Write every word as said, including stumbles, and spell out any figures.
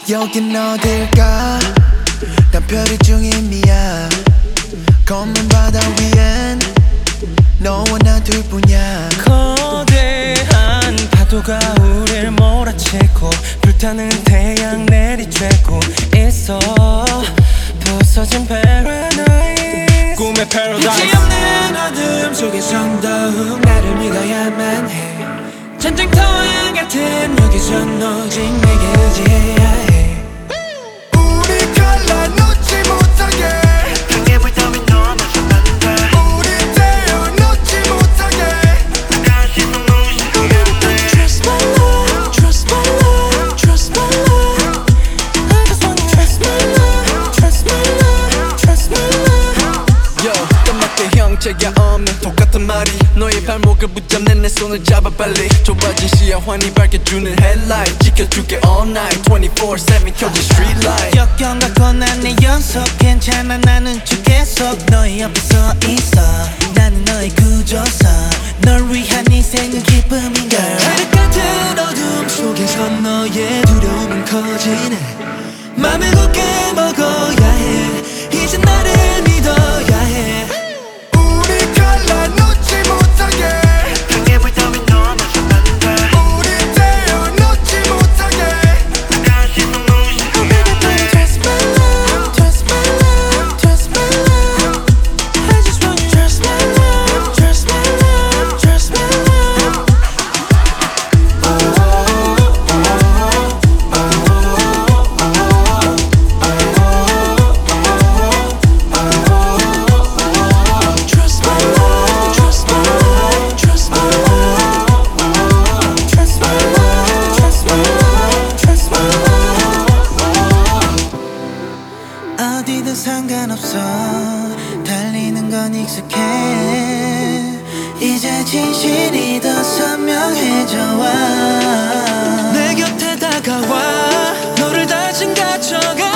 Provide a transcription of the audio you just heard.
여긴 어딜까 난 별이 중인 미야 검은 바다 위엔 너와 나 둘뿐이야 거대한 파도가 우릴 몰아치고 불타는 태양 내리쬐고 있어 부서진 paradise 꿈의 paradise 빛이 없는 어둠 속에선 더욱 나를 믿어야만 해 전쟁터와 같은 여기선 오직 내게 의지해야 해 우리 갈라놓지 못하게 강에 불타면 넘어서면 돼 우리 태워놓지 못하게 다시 또 무시하면 돼 Trust my love, trust my love, trust my love I just wanna trust my love, trust my love, trust my love Yo, 까맣게 형체가 없는 똑같은 말이 너의 발목을 붙잡네 내 손을 잡아 빨리 좁아진 시야 환히 밝혀주는 headlight 지켜줄게 all night twenty-four seven 켜진 street light 역경 갖고 난 내 연속 괜찮아 나는 쭉 계속 너의 옆에 서 있어 나는 너의 구조서 널 위한 인생은 기쁨인 걸 하늘 같은 어둠 속에서 너의 두려움은 커지네 맘을 굳게 먹어야 해 이제 나를 믿어야 해 우리 갈라놓지 못하게 강에 불타면 넘어서면 돼 우리 태워놓지 못하게 다시 또 무시하면 돼 Trust my love, trust my love, trust my love I just want you Trust my love, trust my love, trust my love Trust my love, trust my love, trust my love Trust my love, trust my love, trust my love 어디든 상관없어 달리는 건 익숙해 이제 진실이 더 선명해져 와 내 곁에 다가와 너를 다짐 갖춰가